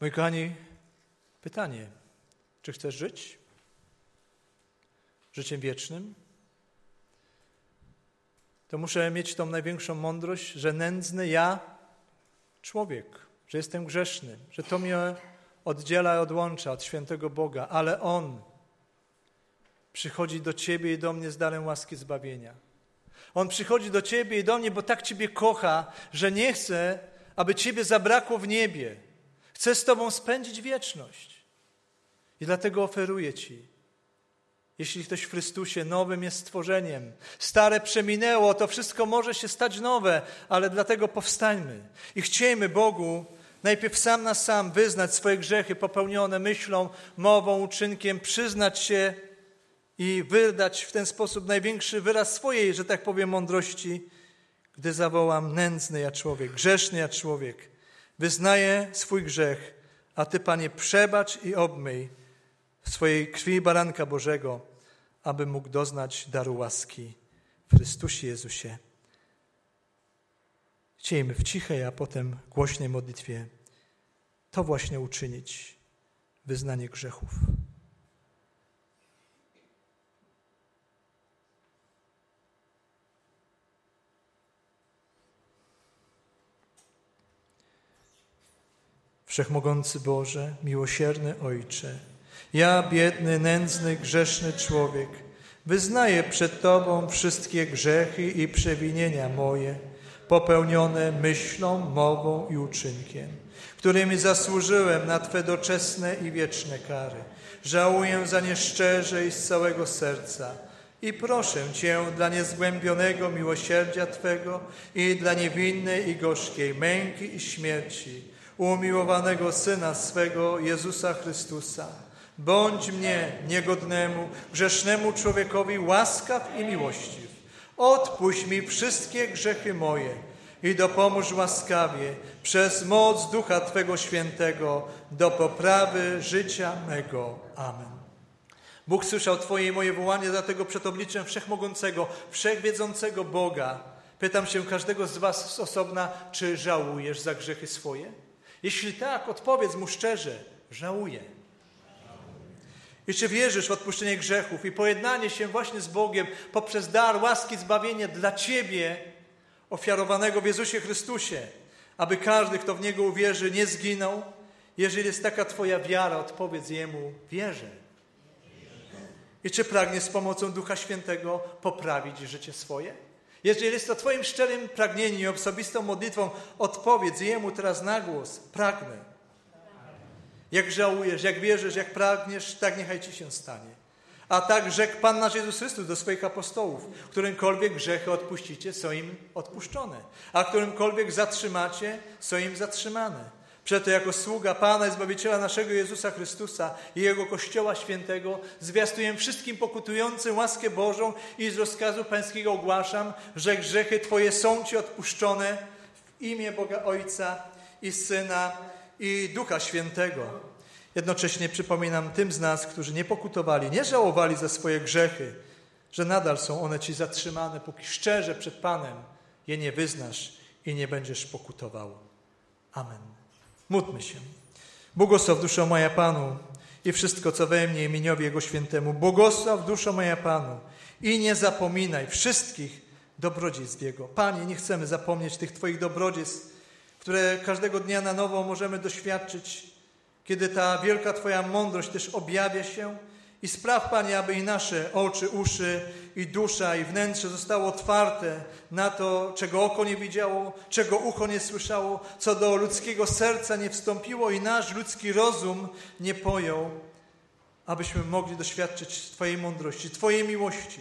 Moi kochani, pytanie, czy chcesz żyć życiem wiecznym? To muszę mieć tą największą mądrość, że nędzny ja, człowiek, że jestem grzeszny, że to mnie oddziela i odłącza od świętego Boga, ale On przychodzi do ciebie i do mnie z darem łaski zbawienia. On przychodzi do ciebie i do mnie, bo tak ciebie kocha, że nie chce, aby ciebie zabrakło w niebie. Chce z tobą spędzić wieczność. I dlatego oferuje ci. Jeśli ktoś w Chrystusie nowym jest stworzeniem, stare przeminęło, to wszystko może się stać nowe, ale dlatego powstańmy i chciejmy Bogu najpierw sam na sam wyznać swoje grzechy popełnione myślą, mową, uczynkiem, przyznać się i wydać w ten sposób największy wyraz swojej, że tak powiem, mądrości, gdy zawołam: nędzny ja człowiek, grzeszny ja człowiek. Wyznaję swój grzech, a Ty, Panie, przebacz i obmyj w swojej krwi baranka Bożego, aby mógł doznać daru łaski w Chrystusie Jezusie. Chciejmy w cichej, a potem głośnej modlitwie to właśnie uczynić, wyznanie grzechów. Wszechmogący Boże, miłosierny Ojcze, ja, biedny, nędzny, grzeszny człowiek, wyznaję przed Tobą wszystkie grzechy i przewinienia moje, popełnione myślą, mową i uczynkiem, którymi zasłużyłem na Twe doczesne i wieczne kary. Żałuję za nie szczerze i z całego serca i proszę Cię dla niezgłębionego miłosierdzia Twego i dla niewinnej i gorzkiej męki i śmierci umiłowanego Syna swego, Jezusa Chrystusa. Bądź mnie, niegodnemu, grzesznemu człowiekowi łaskaw i miłościw. Odpuść mi wszystkie grzechy moje i dopomóż łaskawie przez moc Ducha Twego Świętego do poprawy życia mego. Amen. Bóg słyszał Twoje i moje wołanie, dlatego przed obliczem Wszechmogącego, Wszechwiedzącego Boga pytam się każdego z Was z osobna, czy żałujesz za grzechy swoje? Jeśli tak, odpowiedz Mu szczerze: żałuję. I czy wierzysz w odpuszczenie grzechów i pojednanie się właśnie z Bogiem poprzez dar łaski zbawienia dla Ciebie, ofiarowanego w Jezusie Chrystusie, aby każdy, kto w Niego uwierzy, nie zginął? Jeżeli jest taka Twoja wiara, odpowiedz Jemu: wierzę. I czy pragniesz z pomocą Ducha Świętego poprawić życie swoje? Jeżeli jest to Twoim szczerym pragnieniem i osobistą modlitwą, odpowiedz Jemu teraz na głos: pragnę. Jak żałujesz, jak wierzysz, jak pragniesz, tak niechaj Ci się stanie. A tak rzekł Pan nasz Jezus Chrystus do swoich apostołów: którymkolwiek grzechy odpuścicie, są im odpuszczone, a którymkolwiek zatrzymacie, są im zatrzymane. Przeto jako sługa Pana i Zbawiciela naszego Jezusa Chrystusa i Jego Kościoła Świętego zwiastuję wszystkim pokutującym łaskę Bożą i z rozkazu Pańskiego ogłaszam, że grzechy Twoje są Ci odpuszczone w imię Boga Ojca i Syna i Ducha Świętego. Jednocześnie przypominam tym z nas, którzy nie pokutowali, nie żałowali za swoje grzechy, że nadal są one Ci zatrzymane, póki szczerze przed Panem je nie wyznasz i nie będziesz pokutował. Amen. Módlmy się. Błogosław duszo moja Panu i wszystko, co we mnie, imieniowi Jego Świętemu. Błogosław duszo moja Panu i nie zapominaj wszystkich dobrodziejstw Jego. Panie, nie chcemy zapomnieć tych Twoich dobrodziejstw, które każdego dnia na nowo możemy doświadczyć, kiedy ta wielka Twoja mądrość też objawia się. I spraw, Panie, aby i nasze oczy, uszy i dusza i wnętrze zostało otwarte na to, czego oko nie widziało, czego ucho nie słyszało, co do ludzkiego serca nie wstąpiło i nasz ludzki rozum nie pojął, abyśmy mogli doświadczyć Twojej mądrości, Twojej miłości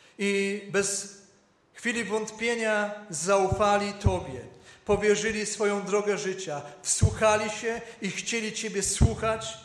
i bez chwili wątpienia zaufali Tobie, powierzyli swoją drogę życia, wsłuchali się i chcieli Ciebie słuchać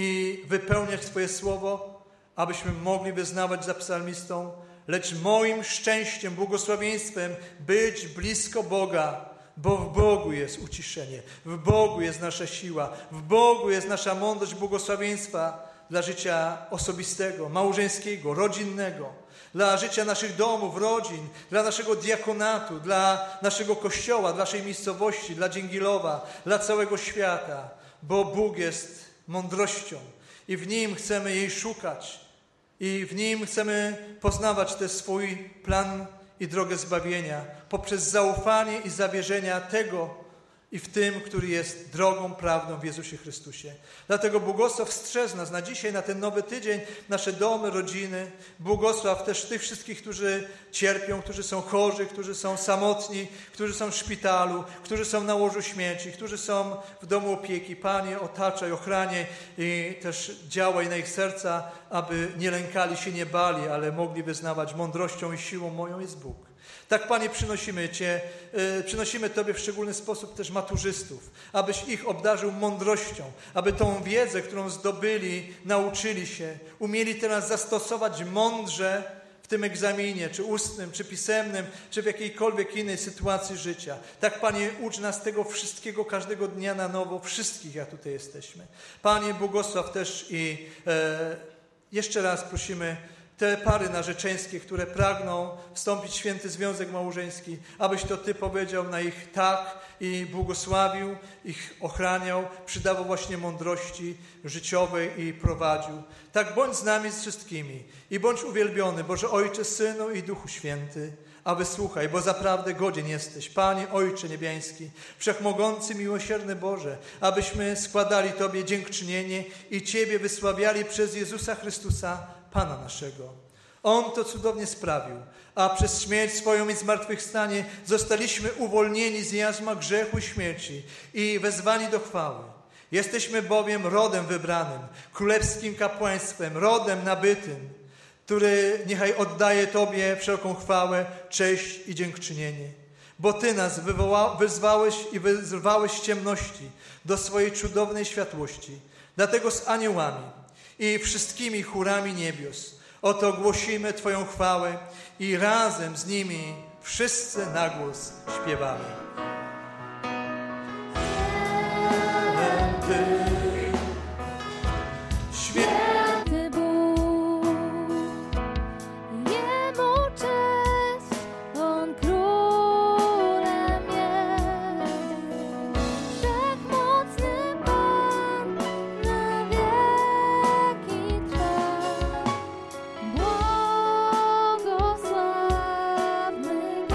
i wypełniać Twoje słowo, abyśmy mogli wyznawać za psalmistą: lecz moim szczęściem, błogosławieństwem być blisko Boga, bo w Bogu jest uciszenie, w Bogu jest nasza siła, w Bogu jest nasza mądrość błogosławieństwa dla życia osobistego, małżeńskiego, rodzinnego, dla życia naszych domów, rodzin, dla naszego diakonatu, dla naszego kościoła, dla naszej miejscowości, dla Dzięgilowa, dla całego świata. bo Bóg jest mądrością i w Nim chcemy jej szukać i w Nim chcemy poznawać też swój plan i drogę zbawienia poprzez zaufanie i zawierzenia tego i w tym, który jest drogą, prawdą w Jezusie Chrystusie. Dlatego błogosław strzeż nas na dzisiaj, na ten nowy tydzień, nasze domy, rodziny. Błogosław też tych wszystkich, którzy cierpią, którzy są chorzy, którzy są samotni, którzy są w szpitalu, którzy są na łożu śmierci, którzy są w domu opieki. Panie, otaczaj, ochraniaj i też działaj na ich serca, aby nie lękali się, nie bali, ale mogli wyznawać mądrością i siłą moją jest Bóg. Tak, Panie, przynosimy Tobie w szczególny sposób też maturzystów, abyś ich obdarzył mądrością, aby tą wiedzę, którą zdobyli, nauczyli się, umieli teraz zastosować mądrze w tym egzaminie, czy ustnym, czy pisemnym, czy w jakiejkolwiek innej sytuacji życia. Tak, Panie, ucz nas tego wszystkiego każdego dnia na nowo, wszystkich, jak tutaj jesteśmy. Panie, błogosław też i jeszcze raz prosimy te pary narzeczeńskie, które pragną wstąpić w święty związek małżeński, abyś to Ty powiedział na ich tak i błogosławił, ich ochraniał, przydawał właśnie mądrości życiowej i prowadził. Tak bądź z nami z wszystkimi i bądź uwielbiony, Boże Ojcze, Synu i Duchu Święty, a wysłuchaj, bo zaprawdę godzien jesteś, Panie Ojcze Niebiański, Wszechmogący, miłosierny Boże, abyśmy składali Tobie dziękczynienie i Ciebie wysławiali przez Jezusa Chrystusa, Pana naszego. On to cudownie sprawił, a przez śmierć swoją i zmartwychwstanie zostaliśmy uwolnieni z jarzma grzechu i śmierci i wezwani do chwały. Jesteśmy bowiem rodem wybranym, królewskim kapłaństwem, rodem nabytym, który niechaj oddaje Tobie wszelką chwałę, cześć i dziękczynienie. Bo Ty nas wyzwałeś i wyzwałeś z ciemności do swojej cudownej światłości. Dlatego z aniołami i wszystkimi chórami niebios oto głosimy Twoją chwałę i razem z nimi wszyscy na głos śpiewamy. Święty Bóg, Jemu cześć, On królem jest. Wszechmocny Pan na wieki trwa. Błogosławmy Go.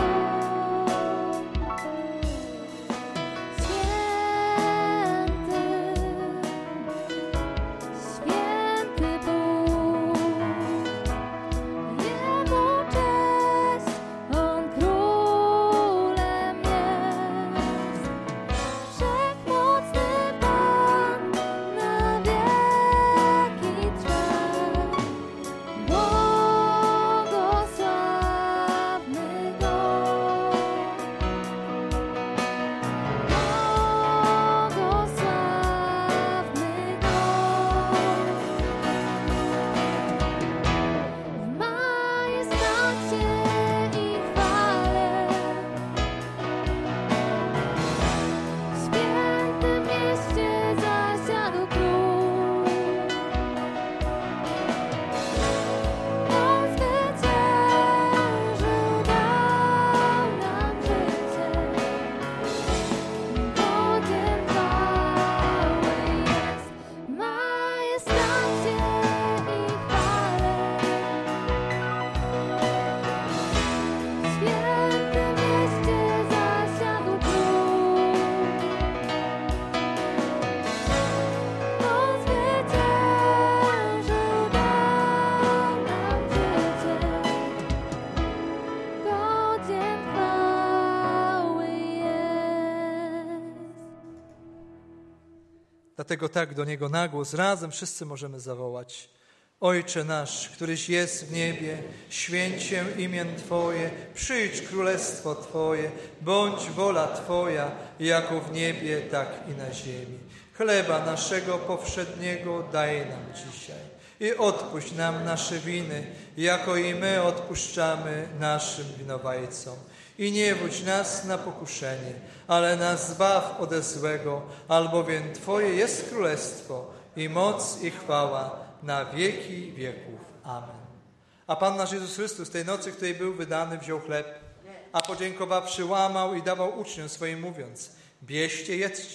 Dlatego tak do Niego na głos razem wszyscy możemy zawołać. Ojcze nasz, któryś jest w niebie, święć się imię Twoje, przyjdź królestwo Twoje, bądź wola Twoja, jako w niebie, tak i na ziemi. Chleba naszego powszedniego daj nam dzisiaj i odpuść nam nasze winy, jako i my odpuszczamy naszym winowajcom. I nie wódź nas na pokuszenie, ale nas zbaw ode złego, albowiem Twoje jest królestwo i moc i chwała na wieki wieków. Amen. A Pan nasz Jezus Chrystus tej nocy, w której był wydany, wziął chleb, a podziękowawszy łamał i dawał uczniom swoim, mówiąc: bierzcie, jedzcie,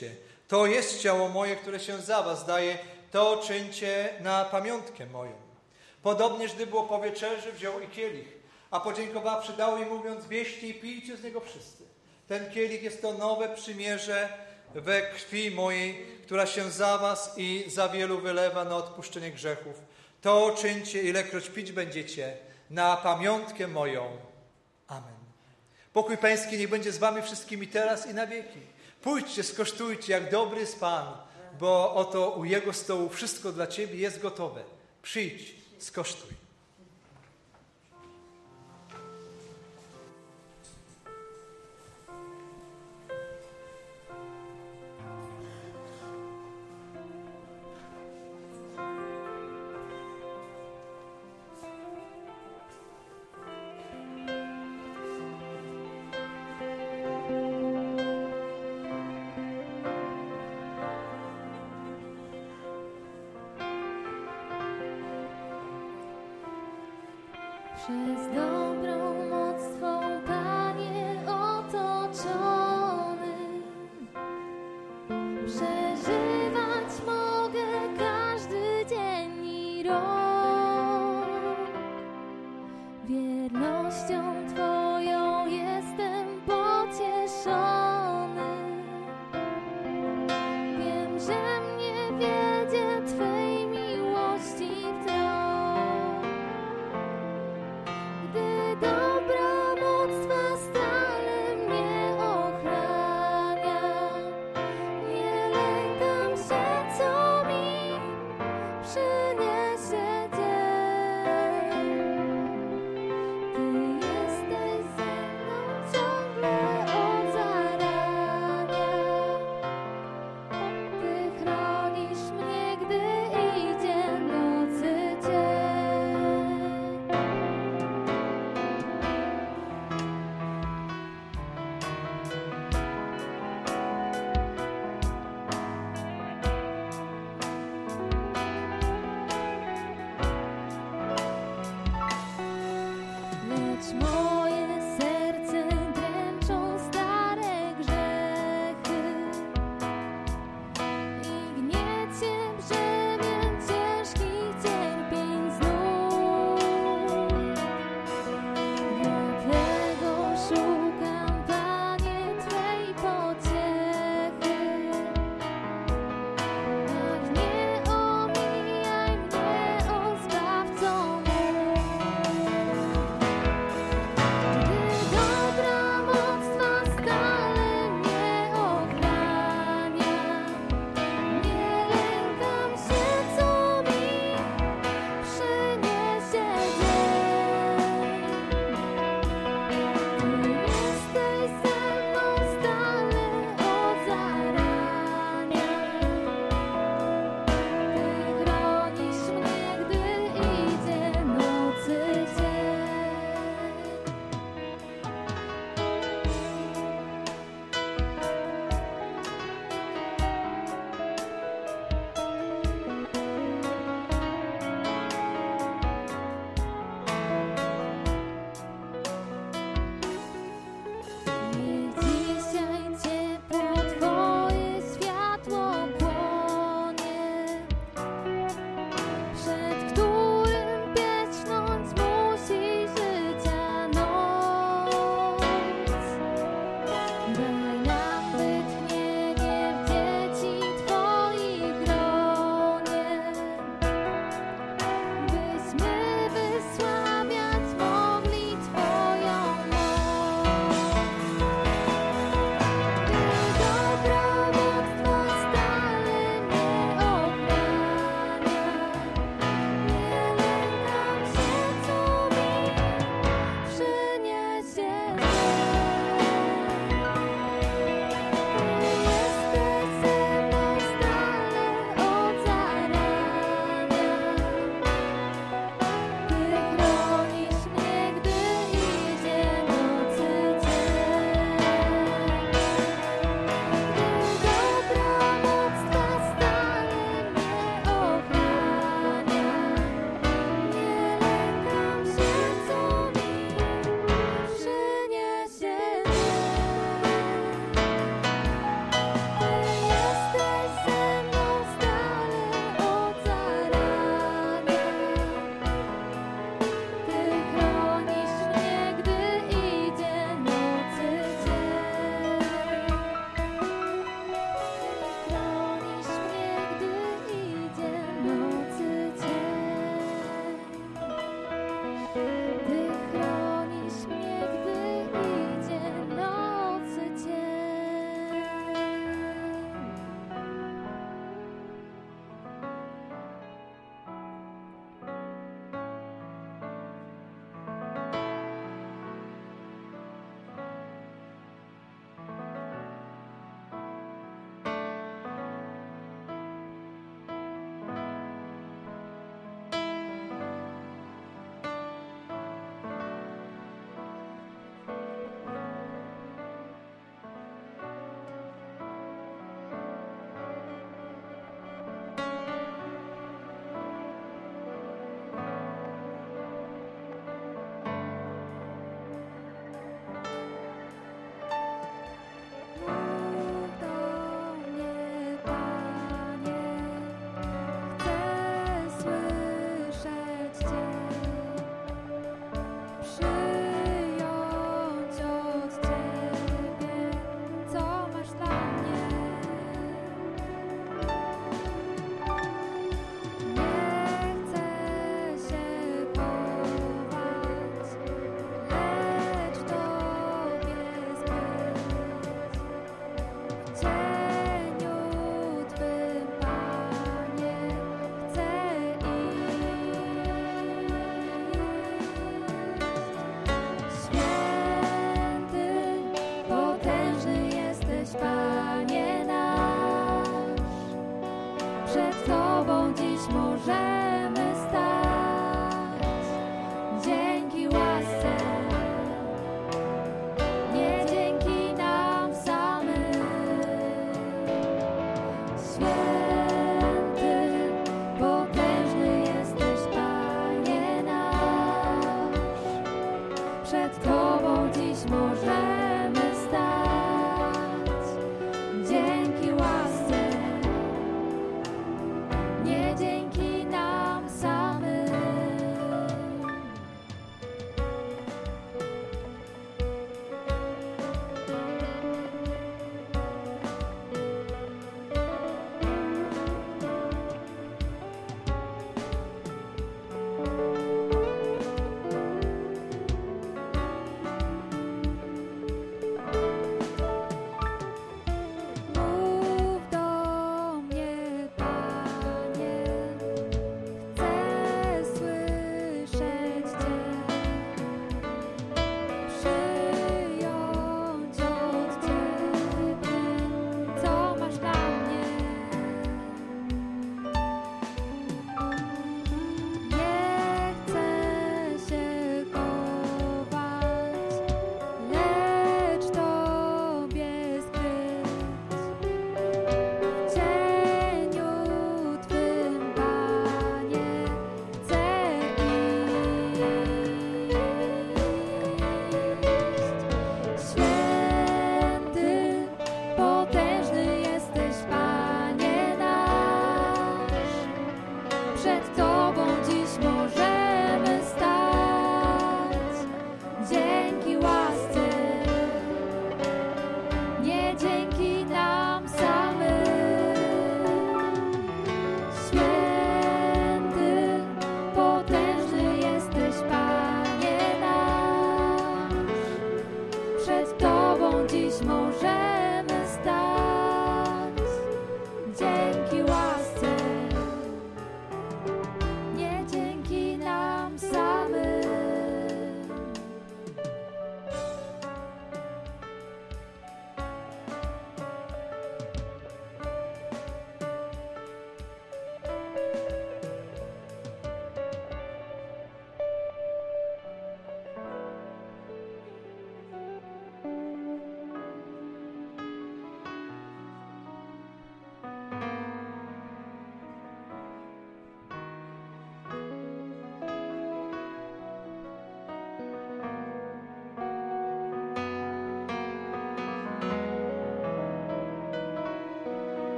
To jest ciało moje, które się za was daje, to czyńcie na pamiątkę moją. Podobnież, gdy było po wieczerzy, wziął i kielich, a podziękowawszy dał im, mówiąc, bierzcie i pijcie z niego wszyscy. Ten kielich jest to nowe przymierze we krwi mojej, która się za was i za wielu wylewa na odpuszczenie grzechów. To czyńcie, ilekroć pić będziecie, na pamiątkę moją. Amen. Pokój Pański niech będzie z wami wszystkimi teraz i na wieki. Pójdźcie, skosztujcie, jak dobry jest Pan, bo oto u Jego stołu wszystko dla ciebie jest gotowe. Przyjdź, skosztuj. Przez dobrą moc Twą, Panie, otoczony, przeżywać mogę każdy dzień i rok. Wiernością Twoją jestem pocieszony. Wiem, że mnie wiedzie Twej miłości trok. Gdy dobra moc Twa stale mnie ochrania, nie lękam się, co mi przyniesie dzień. Ty jesteś ze mną ciągle od zarania. Ty chronisz mnie, gdy idzie nocy dzień. Lecz moje serce dręczą stare grzechy i gniecie brzemię ciężkich cierpień znów. Dlatego szukam, Panie, Twej pociechy. Tak nie omijaj mnie, o Zbawco mój.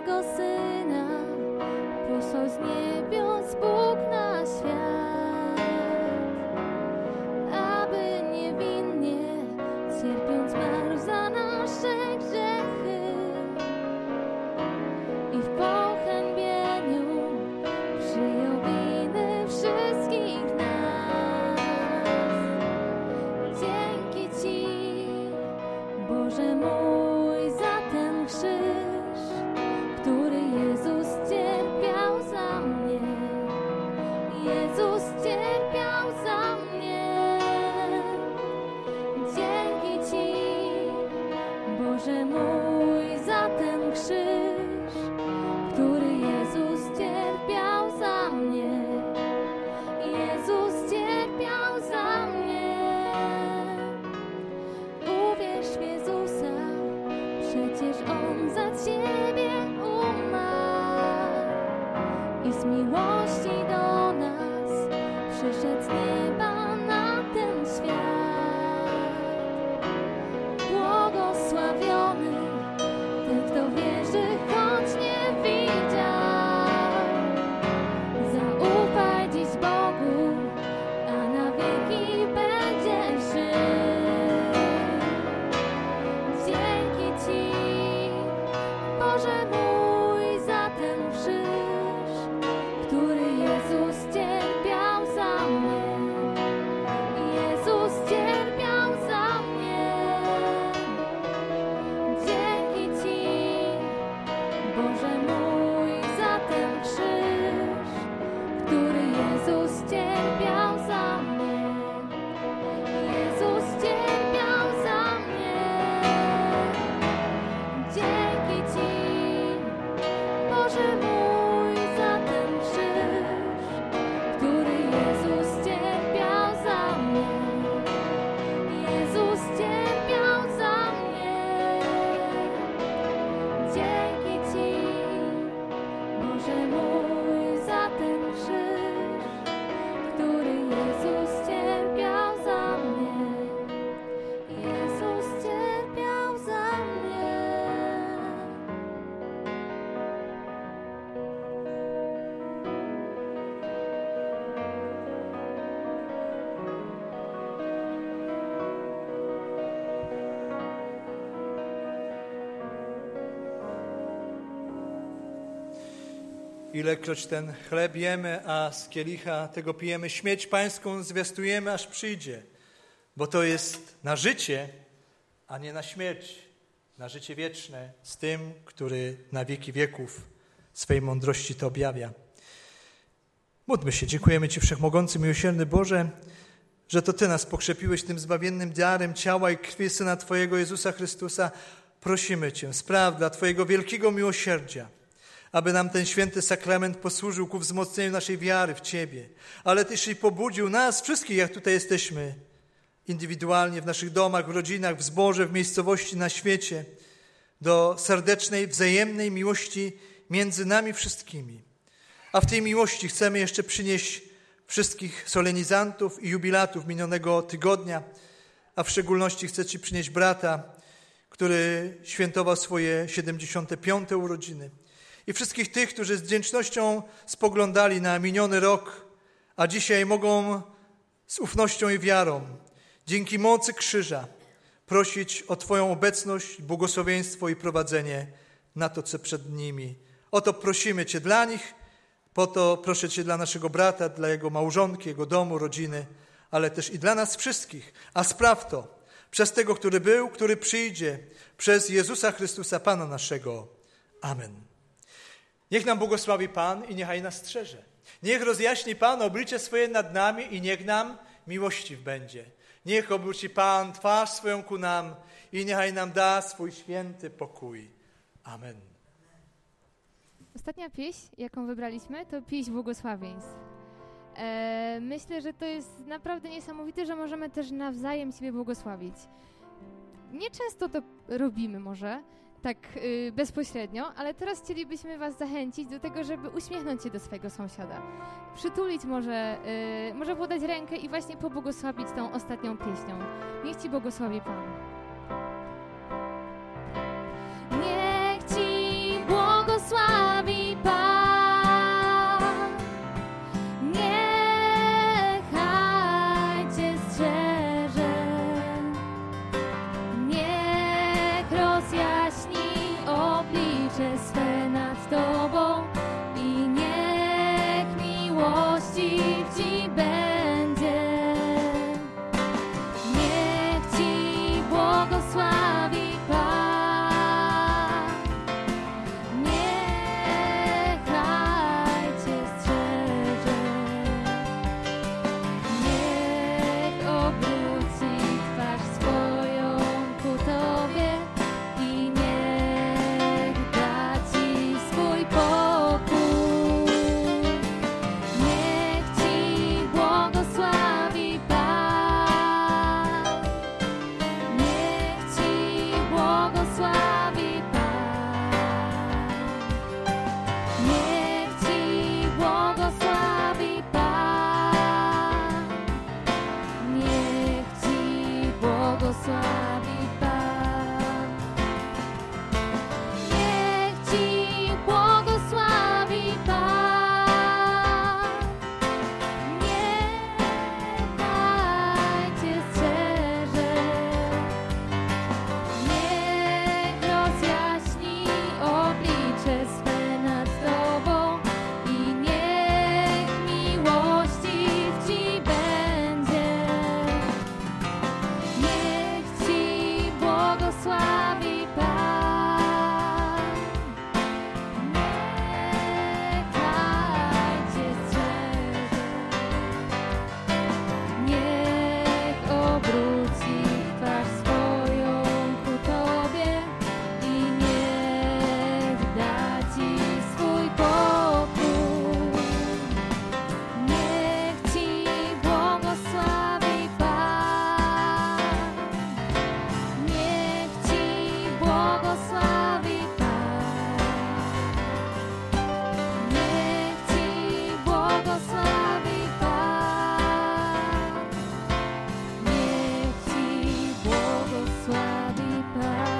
swego Syna posłał z niebios Bóg na świat, aby niewinnie cierpiąc zmarł za nasze grzechy i w pohańbieniu przyjął winy wszystkich nas. Dzięki Ci, Boże mój, za ten krzyż, który Jezus cierpiał za mnie. Jezus cierpiał za mnie. Dzięki Ci, Boże mój, za ten krzyż, który Jezus cierpiał za mnie. Jezus cierpiał za mnie. Uwierz w Jezusa, przecież On za Ciebie umarł i z miłości do nas przyszedł z nieba na ten świat. Błogosławiony ten, kto wierzy, choć nie widział. Zaufaj dziś Bogu, a na wieki będziesz żył. Dzięki Ci, Boże mój, za ten krzyż, który Jezus cierpiał za mnie. Jezus cierpiał za mnie. Dzięki Ci, Boże mój, za ten krzyż, który Jezus cierpiał za mnie. Jezus cierpiał za mnie. Dzięki Ci, Boże mój, za ten krzyż, który Jezus cierpiał za mnie. Jezus cierpiał za mnie. Dzięki Ci, Boże mój, za ten krzyż, który Jezus cierpiał za mnie. Jezus cierpiał za mnie. Ilekroć ten chleb jemy, a z kielicha tego pijemy, śmierć Pańską zwiastujemy, aż przyjdzie. Bo to jest na życie, a nie na śmierć, na życie wieczne z tym, który na wieki wieków swej mądrości to objawia. Módlmy się, dziękujemy Ci, Wszechmogący, miłosierny Boże, że to Ty nas pokrzepiłeś tym zbawiennym darem ciała i krwi Syna Twojego Jezusa Chrystusa. Prosimy Cię, spraw dla Twojego wielkiego miłosierdzia, aby nam ten święty sakrament posłużył ku wzmocnieniu naszej wiary w Ciebie, ale Tyś i pobudził nas wszystkich, jak tutaj jesteśmy, indywidualnie, w naszych domach, w rodzinach, w zborze, w miejscowości, na świecie, do serdecznej, wzajemnej miłości między nami wszystkimi. A w tej miłości chcemy jeszcze przynieść wszystkich solenizantów i jubilatów minionego tygodnia, a w szczególności chcę Ci przynieść brata, który świętował swoje 75. urodziny. I wszystkich tych, którzy z wdzięcznością spoglądali na miniony rok, a dzisiaj mogą z ufnością i wiarą, dzięki mocy krzyża, prosić o Twoją obecność, błogosławieństwo i prowadzenie na to, co przed nimi. O to prosimy Cię dla nich, po to proszę Cię dla naszego brata, dla jego małżonki, jego domu, rodziny, ale też i dla nas wszystkich. A spraw to przez tego, który był, który przyjdzie, przez Jezusa Chrystusa, Pana naszego. Amen. Niech nam błogosławi Pan i niechaj nas strzeże. Niech rozjaśni Pan oblicze swoje nad nami i niech nam miłościw będzie. Niech obróci Pan twarz swoją ku nam i niechaj nam da swój święty pokój. Amen. Ostatnia pieśń, jaką wybraliśmy, to pieśń błogosławieństw. Myślę, że to jest naprawdę niesamowite, że możemy też nawzajem siebie błogosławić. Nieczęsto to robimy może, tak bezpośrednio, ale teraz chcielibyśmy Was zachęcić do tego, żeby uśmiechnąć się do swojego sąsiada. Przytulić może podać rękę i właśnie pobłogosławić tą ostatnią pieśnią. Niech Ci błogosławi Pan. Niech Ci błogosławi Niech Ci błogosławi Pan. Niech Ci błogosławi Pan. Niech Ci błogosławi Pan. Niech Cię strzeże. Niech rozjaśni oblicze swe nad Tobą i niech miłościw Ci będzie. Niech Ci błogosławi Pan. Niech Cię strzeże. Niech obróci twarz swoją ku Tobie i niech da Ci swój pokój. Niech Ci błogosławi Pan. Niech Ci błogosławi Pan. Niech Ci błogosławi Pan. Niech Ci błogosławi Pan.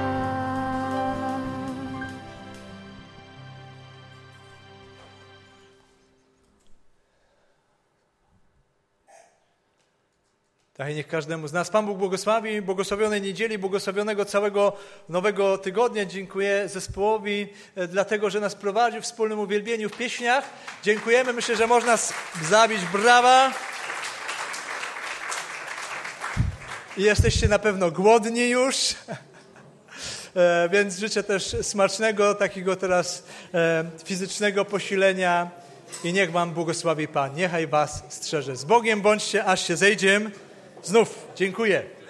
Tak i niech każdemu z nas Pan Bóg błogosławi, błogosławionej niedzieli, błogosławionego całego nowego tygodnia. Dziękuję zespołowi, dlatego że nas prowadził w wspólnym uwielbieniu w pieśniach. Dziękujemy, myślę, że można zabić brawa. I jesteście na pewno głodni już, więc życzę też smacznego, takiego teraz fizycznego posilenia i niech Wam błogosławi Pan. Niechaj Was strzeże. Z Bogiem bądźcie, aż się zejdziemy. Znów dziękuję.